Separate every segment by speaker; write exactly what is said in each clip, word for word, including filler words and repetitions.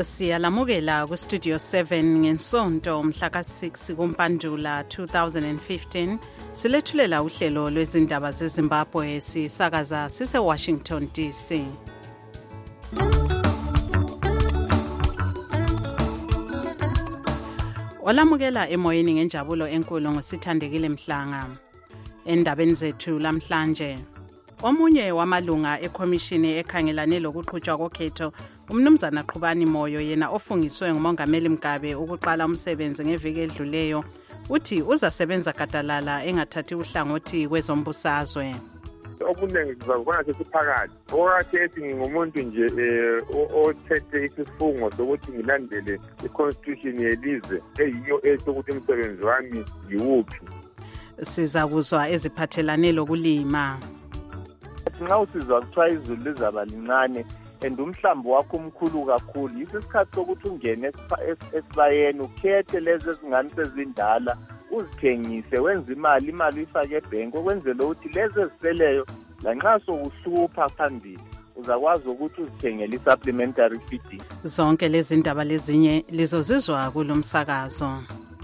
Speaker 1: Siyalamukela ku Studio seven ngensonto mhla ka six kuMpandula two thousand fifteen silethulela uhlelo lwezindaba zeZimbabwe sisakaza sise Washington D C. Olamukela emoyeni ngenjabulo enkulu ngosithandekile Mhlanga. Endabeni zethu lamhlanje, omunye wamalunga ekhomishini ekhangelane lokuqhutshwa kokhetho, umnumzana Qhubani Moyo, yena ofungiswe nguMongameli Mugabe ukuqala umsebenzi ngeviki edluleyo, uthi uzasebenza gadalala engathathi uhlangothi kwezombusazwe.
Speaker 2: Okunengi sizakubona sesiphakathi okathi ethi ngumuntu nje othethe isifungo sokuthi ngilandele i-constitution yelizwe eyiyo esokuthi umsebenzi wami yiwuphi.
Speaker 1: Sizakuzwa eziphathelane lokulima.
Speaker 3: Nxa usizwa kuthiwa izulu lizaba lincane and umhlambi wakho omkhulu kakhulu, yisi isikhathi sokuthi ungene esibayeni ukhethe lezi ezingane sezindala uzithengise wenze imali imali uyifake ebhenki okwenzela ukuthi lezi eziseleyo lanxa sokuhlupha phambili uzakwazi ukuthi uzithengele i-supplementary feeding.
Speaker 1: Zonke lezi ndaba lezinye lizozizwa kulomsakazo.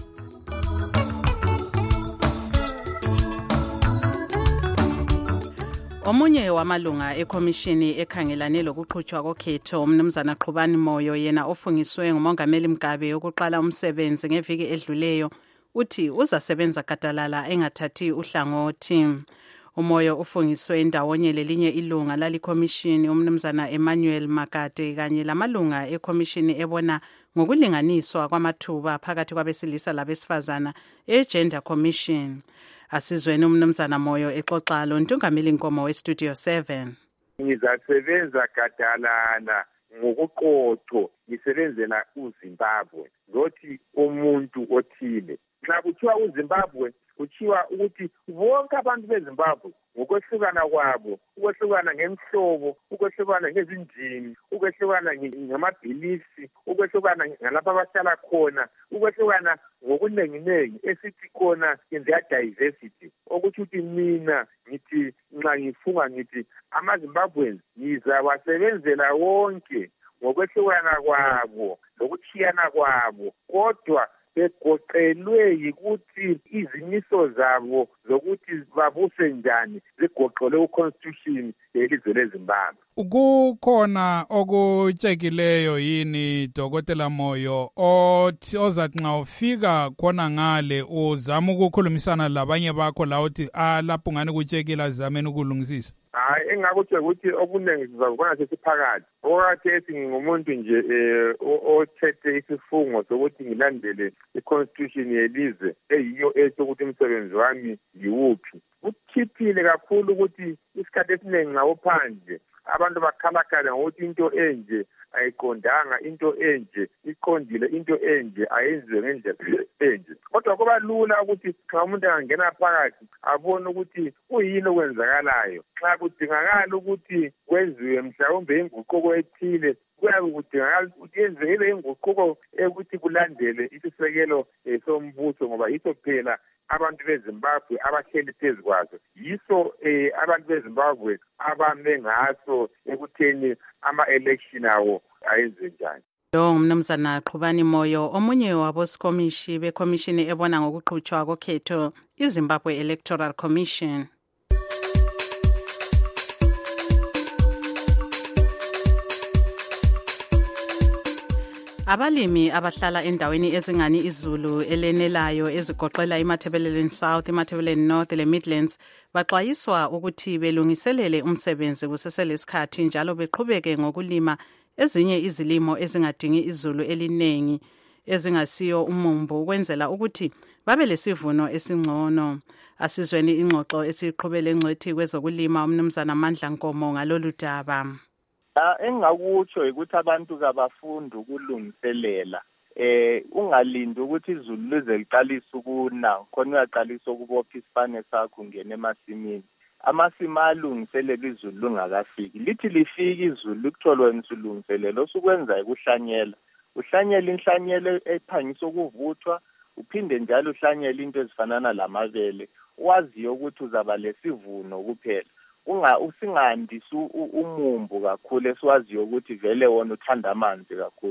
Speaker 1: Omunye wamalunga ekhomishini ekhangelane lokuqhutshwa kokhetho, umnumzana Qhubani Moyo, yena ofungiswe nguMongameli Mugabe ukuqala umsebenzi ngeviki edluleyo, uthi uzasebenza gadalala engathathi uhlangothi. Umoyo ufungiswe ndawonye lelinye ilunga lalikhomishini, umnumzana Emmanuel Makade, kanye lamalunga ekhomishini ebona ngokulinganiswa kwamathuba phakathi kwabesilisa labesifazana e-Gender Commission. Asizweni umnumzana Moyo exoxa lo Ntungameli Nkomo we-Studio seven.
Speaker 2: Ngizasebenza gadalala ngokuqotho ngisebenzela uZimbabwe, ngothi umuntu othile. Nxa kuthiwa uZimbabwe kuthiwa ukuthi bonke abantu beZimbabwe ngokwehlukana kwabo, ukwehlukana ngemhlobo, ukwehlukana ngezindimi, ukwehlukana ngamabhilisi, ukwehlukana ngalapha abahlala khona, ukwehlukana ngokunenginengi esithi khona in their diversity. Okuthi uthi mina ngithi nxa ngifunga ngithi amaZimbabweans ngizawasebenzela wonke ngokwehlukana kwabo lokuchiyana kwabo, kodwa begoqelwe yikuthi izimiso zabo zokuthi babuse njani zigoqelwe ku-constitution yelizwe leZimbabwe.
Speaker 4: Kukhona okutshekileyo yini Dokotela Moyo othi ozathi nxa ufika khona ngale uzama ukukhulumisana labanye bakho la uthi ah lapho ngani kutshekile azameni ukulungisisa?
Speaker 2: Hayi, engakutshela ukuthi okunengi sizakubona sesiphakathi okathi ethi ngumuntu nje othethe isifungo sokuthi ngilandele i-constitution yelizwe eyiyo esokuthi umsebenzi wami yiwuphi. Kuthiphile kakhulu ukuthi isikhathi esiningi nxa uphandle abantu bakhalakhala ngokuthi into enje ayiqondanga, into enje iqondile, into enje ayenziwe ngendlela enje. Kodwa kuba lula ukuthi xa umuntu angena phakathi abone ukuthi kuyini okwenzakalayo. Xa kudingakala ukuthi kwenziwe mhlawumbe inguquko ethile, kuyabe kudingakala ukuthi yenziwe inguquko ekuthi kulandele isisekelo sombuso, ngoba yiso phela abantu beZimbabwe abahleli phezu kwazo, yiso eh, abantu beZimbabwe abame ngaso ekutheni ama-election awo ayenze njani.
Speaker 1: Lo umnumzana Qhubani Moyo, omunye wabosikomishi bekhomishini ebona ngokuqhutshwa kokhetho, iZimbabwe Electoral Commission. Abalimi abahlala endaweni ezingani izulu elenelayo ezigoqela iMatabeleland South, iMatabeleland North le Midlands baxwayiswa ukuthi belungiselele umsebenzi kuseselesikhathi njalo beqhubeke ngokulima ezinye izilimo ezingadingi izulu elinengi ezingasiyo umumbu ukwenzela ukuthi babe lesivuno esingcono. Asizweni ingxoxo esiqhubele ngcwethi kwezokulima umnumzana Mandla Nkomo ngalolu daba.
Speaker 3: Engakutsho ukuthi abantu kabafunda ukulungiselela, eh ungalindi ukuthi izulu lize liqalise ukuna khona uyaqalisa ukubopha isifane sakho ungena emasimini. Amasimi alungiselela izulu lungakafiki, lithi lifika izulu likuthola wena usulungiselela osukwenza ukuhlanyela, uhlanyela inhlanyelo ephangisa ukuvuthwa, uphinde njalo uhlanyela into ezifanana lamabele, waziyo ukuthi uzaba lesivuno kuphela. unga usingandisi umumbu kakhulu esiwaziyo ukuthi vele wona uthanda amanzi kakhulu.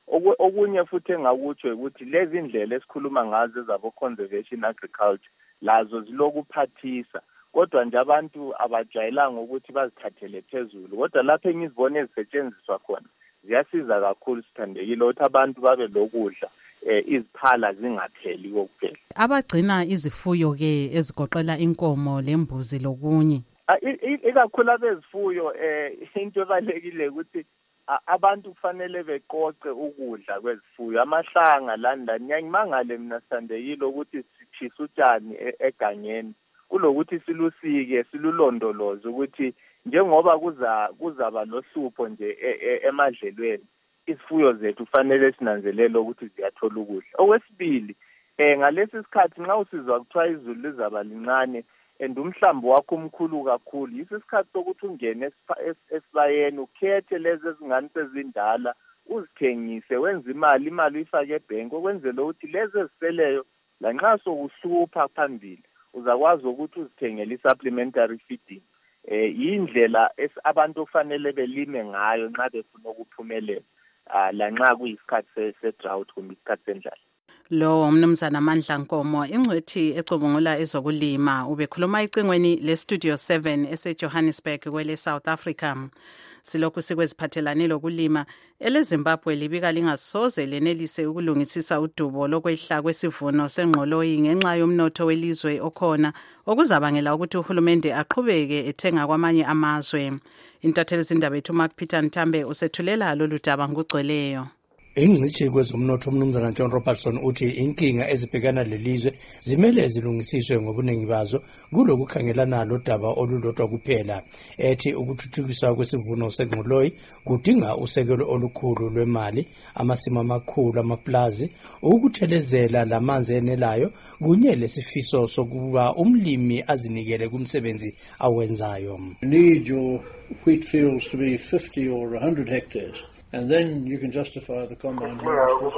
Speaker 3: Okunye futhi engakutsho ukuthi lezi indlela esikhuluma ngazo zabo conservation agriculture lazo zilokuphathisa kodwa nje abantu abajayelanga ukuthi bazithathele phezulu kodwa lapho engizibone ezisetshenziswa khona ziyasiza kakhulu sithandekile ukuthi abantu babe lokudla eh iziphala zingapheli kokuphela.
Speaker 1: Abagcina izifuyo ke ezigoqela inkomo lembuzi lokunye
Speaker 3: ikakhulu abezifuyo eh into ebalekile ukuthi abantu kufanele beqoqe ukudla kwezifuyo amahlanga lani lani ngiyangimangale mina sithandekile ukuthi sichisa utshani egangeni kulokuthi silusike silulondoloze ukuthi njengoba kuza kuzaba lohlupho nje emadlelweni isifuyo zethu kufanele sinanzelele ukuthi ziyathola ukudla. Okwesibili eh ngalesi sikhathi nxa usizwa kuthiwa izulu lizaba lincane and umhlambi wakho omkhulu kakhulu yisikhathi sokuthi ungene esibayeni ukhethe lezi ezingani sezindala uzithengise wenza imali imali uyifake ebank okwenzela ukuthi lezi eziseleyo la nxa sokuhlupha phambili uzakwazi ukuthi uzithengele i-supplementary feeding. Eh indlela abantu kufanele belime ngayo nxa befuna ukuphumelela la nxa kuyisikhathi se-drought kumbe isikhathi sendlala.
Speaker 1: Lo umnumzana Mandla Nkomo ingcwethi ecubungula ezokulima ubekhuluma icingweni le-Studio seven ese-Johannesburg kwele South Africa. Silokhu sikweziphathelane lokulima eleZimbabwe libika lingasoze lenelise ukulungisisa udubo lokwehla kwesivuno sengqoloyi ngenxa yomnotho welizwe okhona okuzabangela ukuthi uhulumende aqhubeke ethenga kwamanye amazwe. Intatheli zindaba ethu Mark Peter Ntambe usethulela lolu daba ngugcweleyo.
Speaker 5: Ingcitshi kwezomnotho umnumzana John Robertson uthi inkinga ezibhekana lelizwe zimele zilungisiswe ngobuningi bazo kulokukhangelana lodaba olulodwa kuphela ethi ukuthuthukiswa kwesivuno sengqoloyi kudinga usekelo olukhulu lwemali amasimo amakhulu amaplazi ukuthelezela lamanzi enelayo kunye lesifiso sokuba umlimi azinikele kumsebenzi awenzayo.
Speaker 6: You need your wheat fields to be fifty or one hundred hectares. And then you can justify the combine harvest.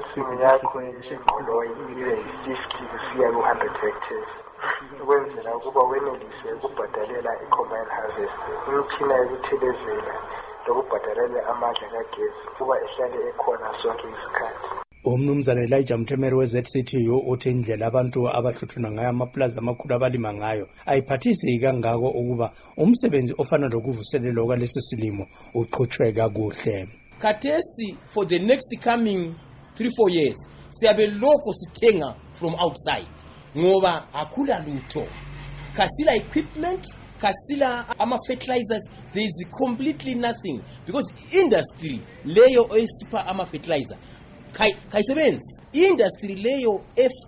Speaker 5: Umnumzana Elijah Mthemere we-Z C T U uthi indlela abantu abahluthuna ngayo amaplaza amakhulu abalima ngayo ayiphathisi kangako ukuba umsebenzi ofana lokuvuselelwa kwalesi silimo uqhutshwe kakuhle.
Speaker 7: Katesi for the next coming three four years siyabe lokho sithenga from outside ngoba akula lutho kasila equipment kasila ama fertilizers there is completely nothing because industry leyo esipha ama fertilizer kayisebenzi industry leyo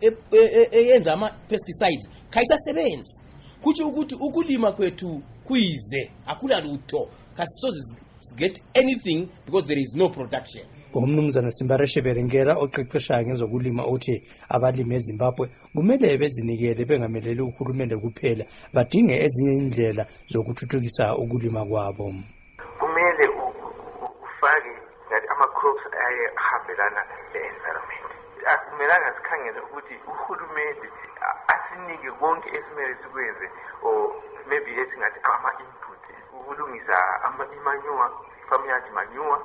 Speaker 7: eyenza ama pesticides kayisasebenzi kuthi ukuthi ukulima kwethu kuyize akula lutho kasisoze get anything because there is no production.
Speaker 5: Umnumzana Simbareshe Berengera oqeqesha ngezokulima uthi abalimi eZimbabwe kumele bezinikele bengameleli uhulumende kuphela badinge ezinye indlela zokuthuthukisa ukulima kwabo.
Speaker 8: Kumele ufake ngathi ama crops ayahambelana ne-environment. Akumelanga sikhangele ukuthi uhulumende asinike konke esimele sikwenze or maybe esingathi ama input ukulungisa ama-manure famiyadi manure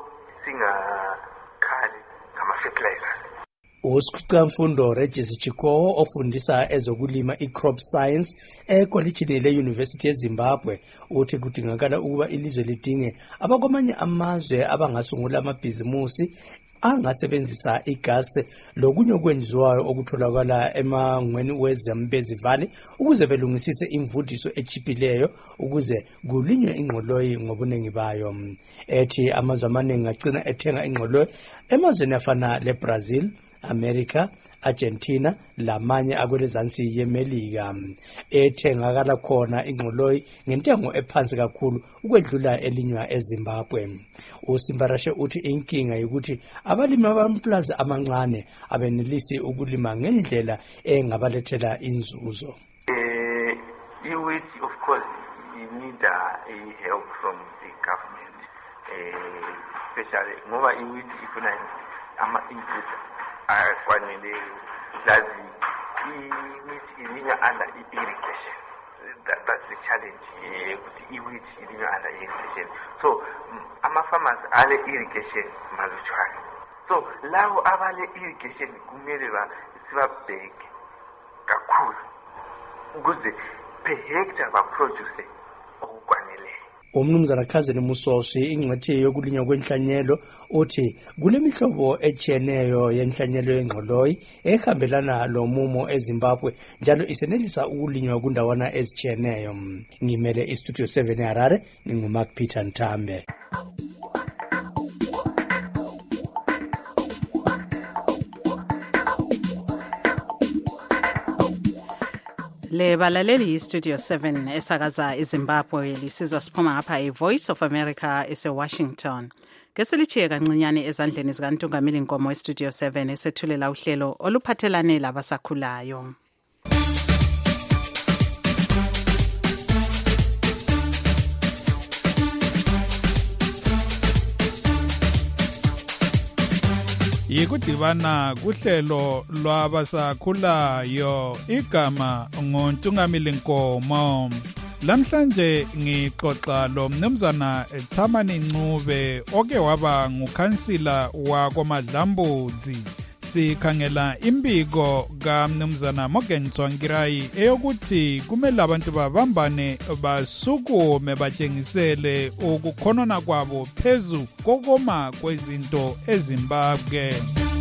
Speaker 8: singakhali ngama-fertilizers.
Speaker 5: Usikhuthamfundo Regis Chikoho ofundisa ezokulima i-crop science ekolitshini le-University yeZimbabwe uthi kudingakala ukuba ilizwe lidinge abakwamanye amazwe abangasungula amabhizimusi angasebenzisa igasi lokunye okwenziwayo okutholakala emangweni weZambezi Valley ukuze belungisise imvudiso echiphileyo ukuze kulinywe ingqoloyi ngobuningi bayo. Ethi amazwe amaningi agcina ethenga ingqoloyi emazweni afana leBrazil, America, Argentina lamanye akwelezansi yeMelika. Ethengakala khona ingqoloyi ngentengo ephansi kakhulu ukwedlula elinywa eZimbabwe. Usimbarashe uthi inkinga ukuthi abalimi abamplaza amancane abenelisi ukulima ngendlela engabalethela inzuzo.
Speaker 8: Eh you of course you need a help from the government, eh especially ngoba iwit ifuna ama input afanele lazi iwit ilinywa under irrigation. That, that's the challenge ukuthi iwit ilinywa under irrigation. So ama farmers ale irrigation malutshwane So lawo abale irrigation kumele sibabheke kakhulu ukuze per hectare baproduce okwaneleyo.
Speaker 5: Umnumzana Khazeni Musosi ingcwethi yokulinywa kwenhlanyelo uthi kule mihlobo etshiyeneyo yenhlanyelo yengqoloyi ehambelana lomumo eZimbabwe njalo isenelisa ukulinywa kundawana ezitshiyeneyo. Ngimele iStudio seven eHarare, nginguMark Peter Ntambe.
Speaker 1: Le balaleli iStudio seven esakaza eZimbabwe lisizwa siphuma ngapha eVoice of America eseWashington. Ngesilichiye kancinyane ezandleni zikaNtungameli Nkomo eStudio seven esethulela uhlelo oluphathelane labasakhulayo.
Speaker 4: Yikudibana kuhlelo lwabasakhulayo igama ngoNtungameli Nkomo. Lamhlanje ngixoxa lo mnumzana Thamani Ncube oke waba ngukhansila wakoMadlambuzi. Sikhangela imbiko kaMnumzana Morgan Tsvangirai eyokuthi kumele abantu babambane basukume batshengisele ukukhonona kwabo phezu kokoma kwezinto eZimbabwe.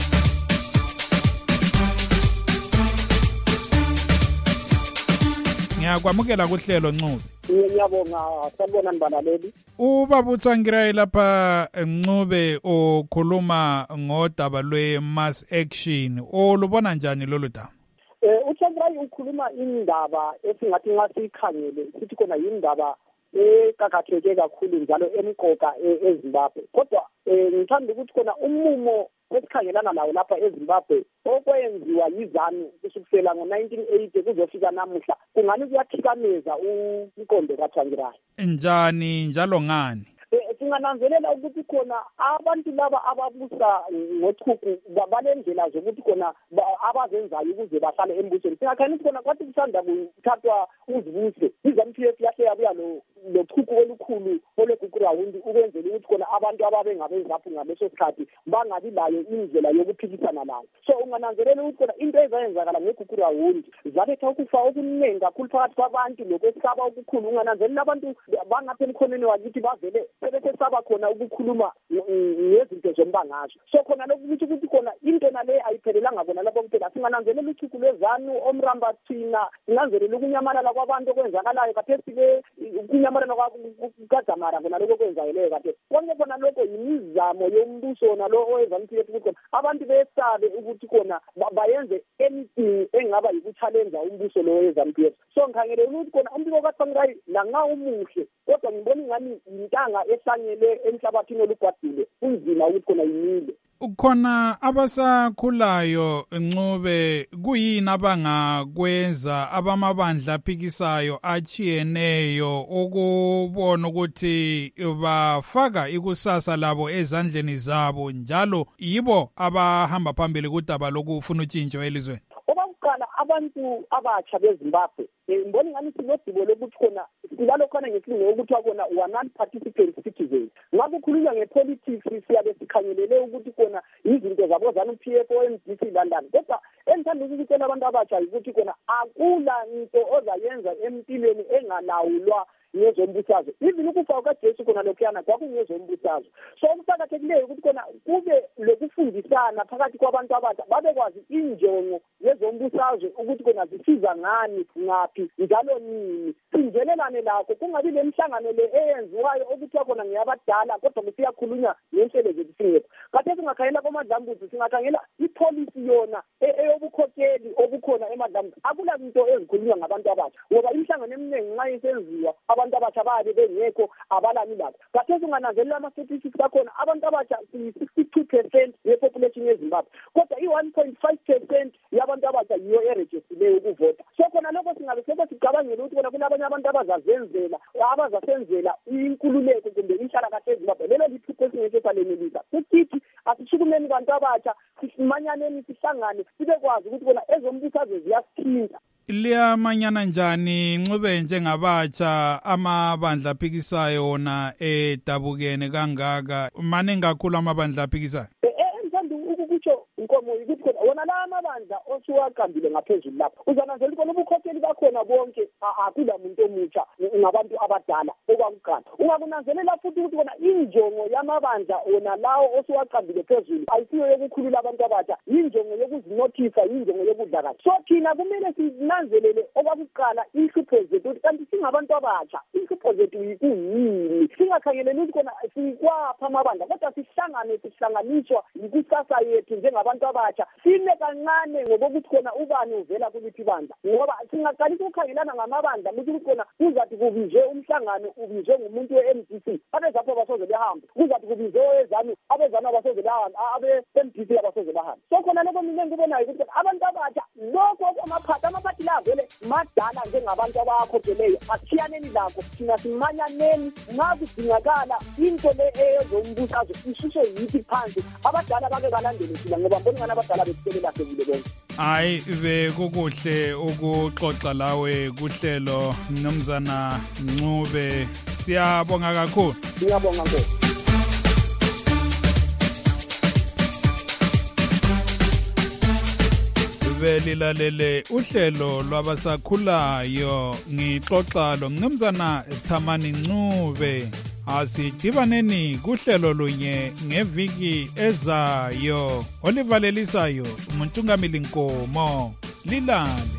Speaker 4: Ngiyakwamukela kuhlelo Ncube.
Speaker 9: Ngiyabonga sabona mbalaleli.
Speaker 4: Ubaba Tsvangirai lapha Ncube okhuluma ngodaba lwe-mass action. Olubona njani lolu daba?
Speaker 9: Eh uTsvangirai ukhuluma indaba esingathi nxa sikhangele sithi khona indaba ekakatheke kakhulu njalo emqoka eZimbabwe. Kodwa ngithanda ukuthi khona umumo esikhangelana lawo lapha eZimbabwe okwenziwa yizanu kusukela ngo nineteen eighty kuzofika namuhla kungani kuyathikameza umqondo kaTsvangirai.
Speaker 4: Njani njalo ngani?
Speaker 9: Singananzelela ukuthi khona abantu laba ababusa ngochuku balendlela zokuthi khona abazenzayo ukuze bahlale embusweni. Singakhani khona kwathi kusanda kuthathwa uzibuse iZANU-P F yahle yabuya lo lochuku olukhulu olweGugurawundi ukwenzela ukuthi khona abantu ababe ngabezaphu ngaleso sikhathi bangabi layo indlela yokuphikisana layo. So ungananzelela ukuthi khona into ezayenzakala ngeGugurawundi zaletha ukufa okuningi kakhulu phakathi kwabantu lokwesaba okukhulu. Ungananzelela abantu bangapha emkhonweni wakithi bavele sebese saba khona ukukhuluma ngezinto zombangazo. So khona lokuthi ukuthi khona into nale ayiphelelanga bona lapho kuphela. Singananzelela uchuku lwezanu omramba thina sinanzelela ukunyamalala kwabantu okwenzakalayo kathesi ke kunyamalala kwaKadzamara bona lokho kwenzakeleyo kathesi. Konke khona lokho yimizamo yombuso nalo oweZANU-P F ukuthi abantu besabe ukuthi khona bayenze anything engaba yikuchallenge umbuso lo weZANU-P F. So ngikhangele ukuthi khona umbiko kaTsvangirai lanxa umuhle kodwa ngibona ingani intanga ehlangele emhlabathini olugwadule unzima ukuthi khona yimile.
Speaker 4: Khona abasakhulayo Ncube kuyini abangakwenza abamabandla aphikisayo achiyeneyo ukubona ukuthi bafaka ikusasa labo ezandleni zabo njalo yibo abahamba phambili kudaba lokufuna utshintsho elizweni?
Speaker 9: Okokuqala abantu abatsha beZimbabwe ngibona ingani sinodimo lokuthi khona silalo khona ngesilungu ukuthi akona non-participant citizens. Ngabe kukhulunywa ngepolitics siyabe sikhangelele ukuthi khona izinto zabo ZANU-P F o M D C London. Kodwa engithanda ukutshela abantu abatsha ukuthi khona akula into ozayenza empilweni engalawulwa ngezombusazwe. Even ukufa kwaJesu khona lokhuyana kwakungezombusazwe. So okuqakathekileyo ukuthi khona kube lokufundisana phakathi kwabantu abatsha babekwazi injongo yezombusazwe ukuthi khona zisiza ngani ngaphi njalo nini. Sinjelelane lakho kungabi lemhlangano le eyenziwayo ukuthi khona ngiyabadala kodwa kusiyakhulunywa ngenhlelo zethu singepho. Kade singakhangela koMadlambuzi singakhangela ipolicy yona eyobukhokheli obukhona eMadlambuzi. Akula into ezikhulunywa ngabantu abatsha ngoba imhlangano eminingi nxa isenziwa abantu abatsha babe bengekho abalani lakho. Kade singananzelela ama-statistics akhona abantu abatsha sixty-two percent yepopulation yeZimbabwe kodwa i-one point five percent yabantu abatsha yiyo erejestileyo ukuvota. So khona lokho singabe sebe sicabangela ukuthi khona kulabanye abantu abazazenzela abazasenzela inkululeko kumbe inhlalakahle eZimbabwe. Lelo liphupho esingeke salenelisa. Sithi asishukumeni bantu abatsha simanyaneni sihlangane sibekwazi ukuthi khona ezombusazwe ziyasithinta.
Speaker 4: Liyamanyana njani Ncube njengabatsha amabandla aphikisayo wona edabukene kangaka maningi kakhulu amabandla aphikisayo?
Speaker 9: Ngithanda osuwaqambile ngaphezulu lapho uzananzela ukuthi ubukhokheli bakhona bonke akula muntu omutsha ngabantu abadala okwakuqala. Ungakunanzelela futhi ukuthi bona injongo yamabandla wona lawo osuwaqambile phezulu ayisiyo yokukhulula abantu abasha, injongo yokuzinothisa, injongo yokudlakaza. So thina kumele sinanzelele okwakuqala inhlupho zethu kanti singabantu abasha inhlupho zethu yikuyini, singakhangeleli ukuthi khona sikwapha amabandla kodwa sihlangane sihlanganiswa yikusasa yethu njengabantu abasha, sime kancane ngokuthi khona ubani uvela kuliphi bandla, ngoba singaqalisa ukukhangelana ngamabandla ukuthi khona kuzathi kubizwe umhlangano ubizwe ngumuntu we-M D C abezapho basoze behambe, kuzathi kubizwe owezanu abezanu abasoze bahambe, abe-M D C abasoze bahambe. So khona lokho mina ngibonayo ukuthi abantu abasha lokho amaphathi amaphathi la vele madala njengabantu abakhokheleyo asiyaneni lakho, thina simanyaneni makudingakala into le eyozombusazwe isushe yithi phansi abadala bake balandele thina ngoba mbona ngana abadala besikelela sebule bonke.
Speaker 4: Hayi bekukuhle ukuxoxa lawe kuhlelo Mnumzana Ncube, siyabonga kakhulu.
Speaker 9: Ngiyabonga kakhulu.
Speaker 4: Belilalele uhlelo lwabasakhulayo ngixoxa lo Mnumzana Thamani Ncube. Asidibaneni kuhlelo lunye ngeviki ezayo olivalelisayo uMuntungamili Nkomo. Lilale.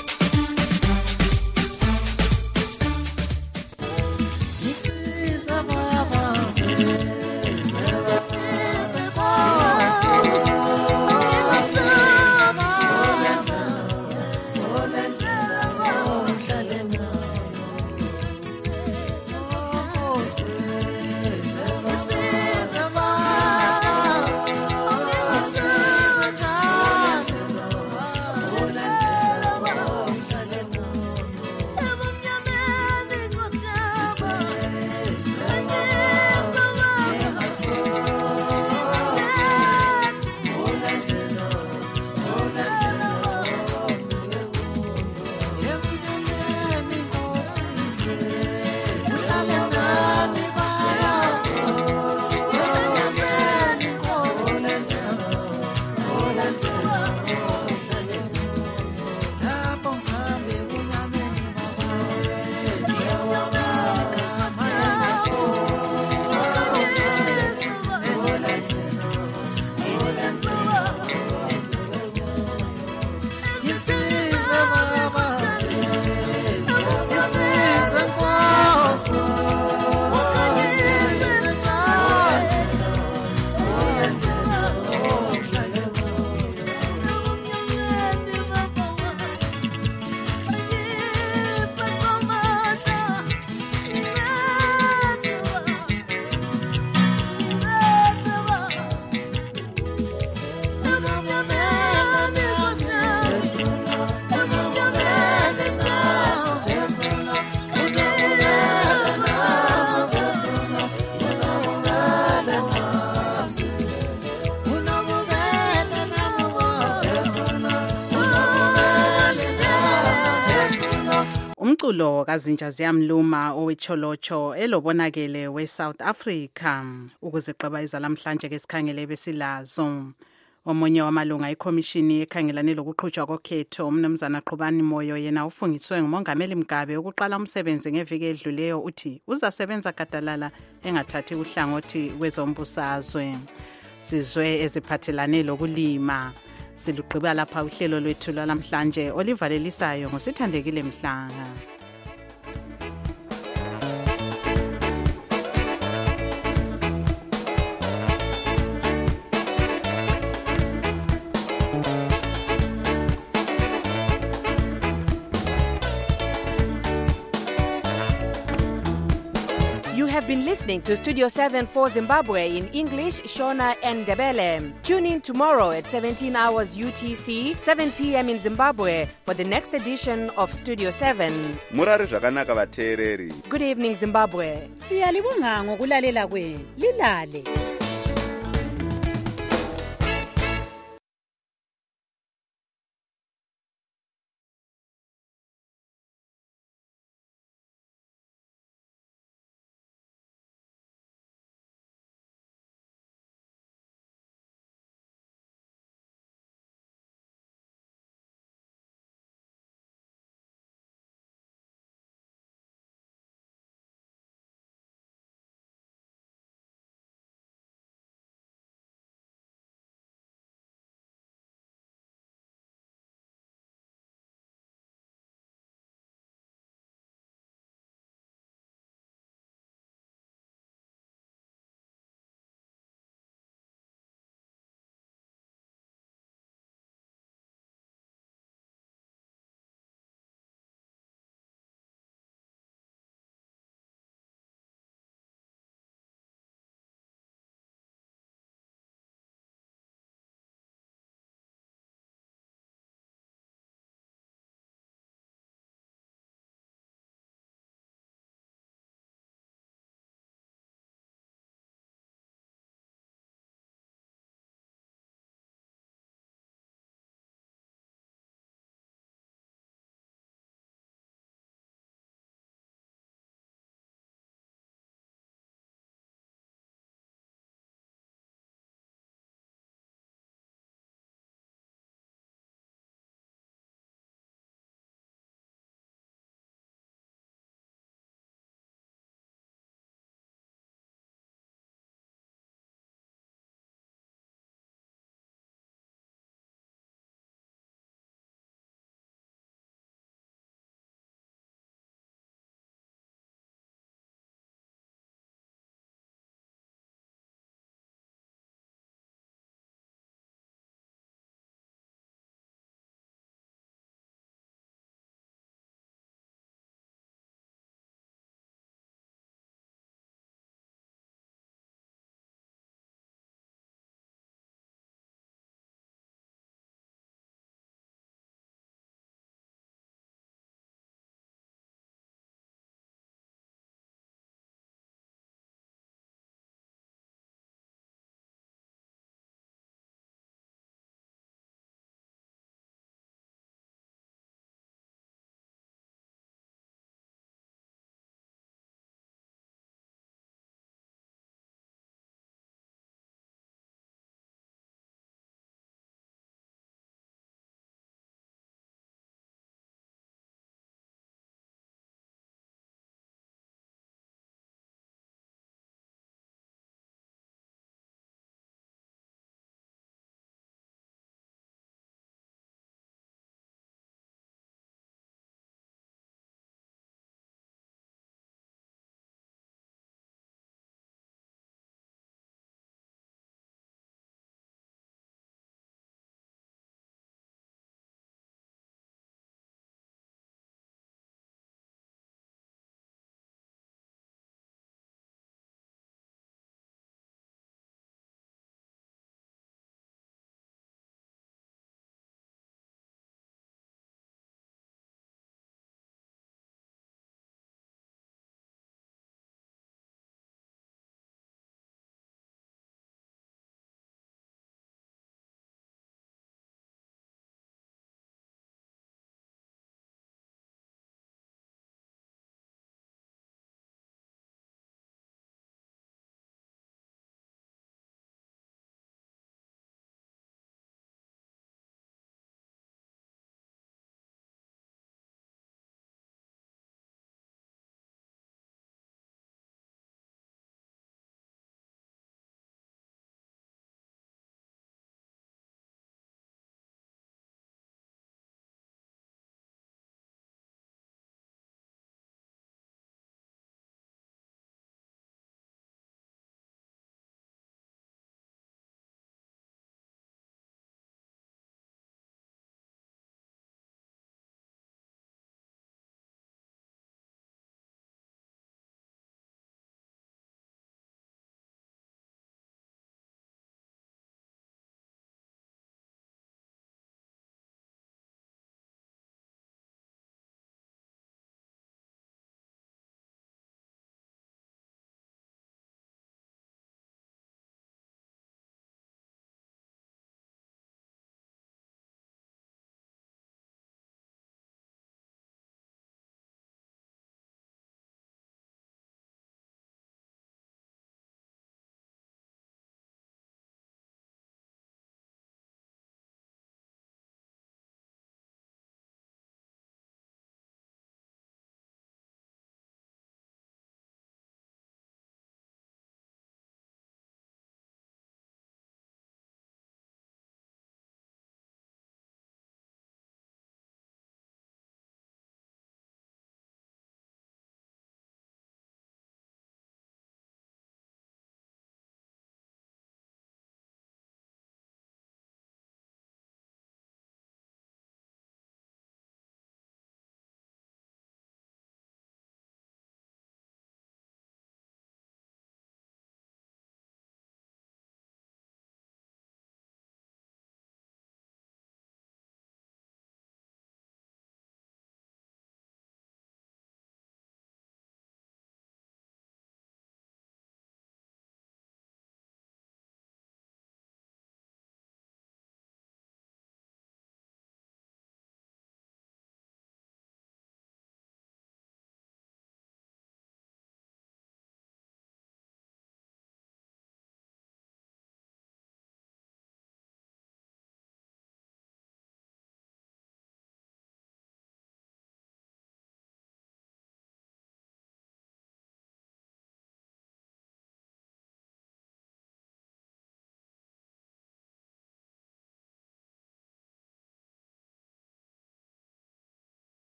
Speaker 1: Umculo kaZinja Ziyamluma owecholocho elobonakele we-South Africa ukuziqaba izalamhlanje ke sikhangele besilazo. Omunye wamalunga ekhomishini ekhangelane lokuqhutshwa kokhetho uMnumzana Qhubani Moyo yena ufungiswe nguMongameli Mgabe ukuqala umsebenzi ngeviki edluleyo uthi uzasebenza gadalala engathathi uhlangothi kwezombusazwe. Sizwe eziphathelane lokulima siluqhiba lapha uhlelo lwethu lwalamhlanje olivalelisayo ngosithandekile Mhlanga.
Speaker 10: Been listening to Studio seven for Zimbabwe in English, Shona and Ndebele. Tune in tomorrow at seventeen hours U T C, seven p.m. in Zimbabwe for the next edition of Studio seven.
Speaker 11: Murari zvakanaka vateereri.
Speaker 10: Good evening, Zimbabwe.
Speaker 1: Siyalibonga ngokulalela kwenu. Lilale.